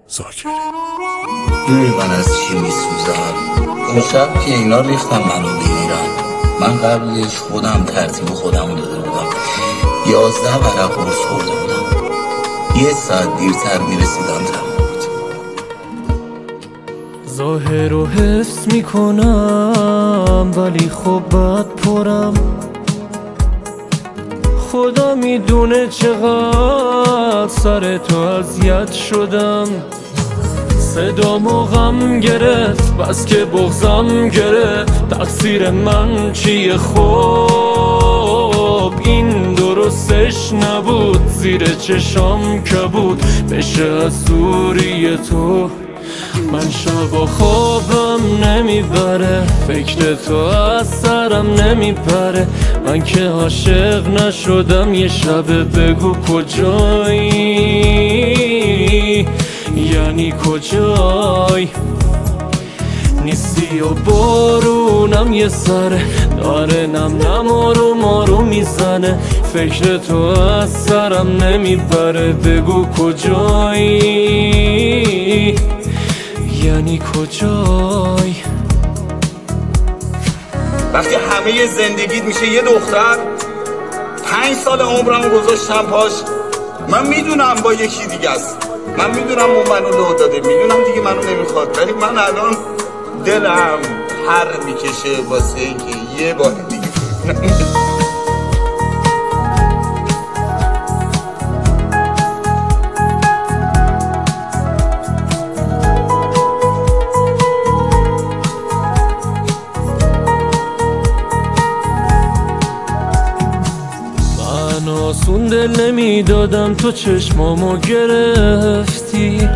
زاکری. میدونی من از چی میسوزم؟ اون شب که اینا ریختم منو بگیرن، من قبلش خودم ترتیب خودمو داده بودم، 11 ورق قرص خورده بودم، 1 ساعت دیرتر میرسیدم تموم بود. ظاهر رو حس میکنم ولی خب بد پرم، خدا میدونه چقدر سر تو اذیت شدم. صدامو غم گرفت بس که بغضم گرفت، تقصیر من چیه؟ خب این درستش نبود، زیر چشام کبود بشه از دوری تو. من شب و خوابم نمیبره، فکر تو از سرم نمیپره. من که عاشق نشدم، یه شب بگو کجایی، یعنی کجایی؟ نیستی و بارونم یه سره داره نم نم آروم میزنه، فکر تو از سرم نمیبره. بگو کجایی، یعنی کجایی؟ وقتی همه زندگیت میشه یه دختر، 5 سال عمرمو گذاشتم پاش. من میدونم با یکی دیگه است، من میدونم اون منو لو داده، میدونم دیگه منو نمیخواد، ولی من الان دلم پر میکشه واسه اینکه یه بار دیگه آسون دل نمیدادم، تو چشمامو گرفتی.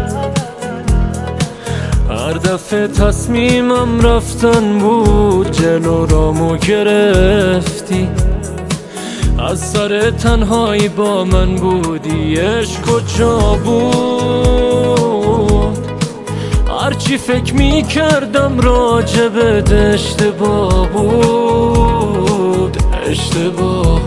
هر دفعه تصمیمم رفتن بود، جلو رامو گرفتی. از سر تنهایی با من بودی، عشق کجا بود؟ هرچی فکر میکردم راجبت اشتباه بود، اشتباه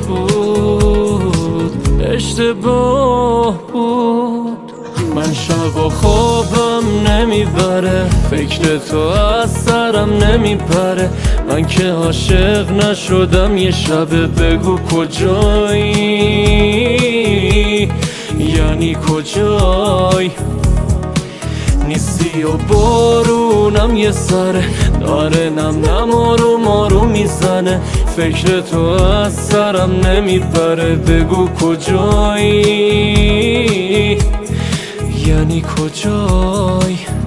بود. من شب و خوابم نمیبره، فکر تو از سرم نمیپره. من که عاشق نشدم، یه شب بگو کجایی، یعنی کجایی؟ نیستی و بارونم یه سره داره نم نم آروم میزنه، فکر تو از سرم نمیبره. بگو کجایی، یعنی کجایی؟